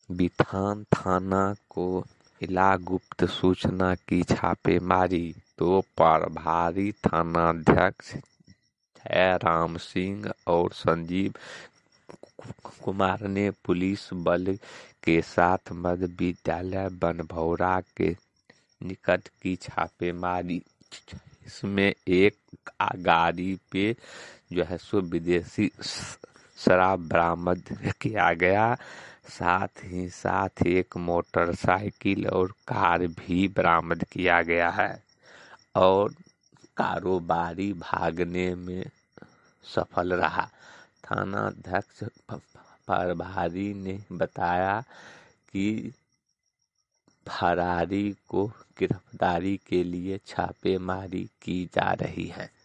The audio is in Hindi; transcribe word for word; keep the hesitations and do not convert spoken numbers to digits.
बिथान थाना को मिला गुप्त सूचना की छापेमारी, तो प्रभारी थानाध्यक्ष जयराम सिंह और संजीव कुमार ने पुलिस बल के साथ मध्य विद्यालय बनभौरा के निकट की छापेमारी। इसमें एक गाड़ी पे जो है सो विदेशी शराब बरामद किया गया। साथ ही साथ एक मोटरसाइकिल और कार भी बरामद किया गया है और कारोबारी भागने में सफल रहा। थानाध्यक्ष प्रभारी ने बताया कि फरारी को गिरफ्तारी के लिए छापेमारी की जा रही है।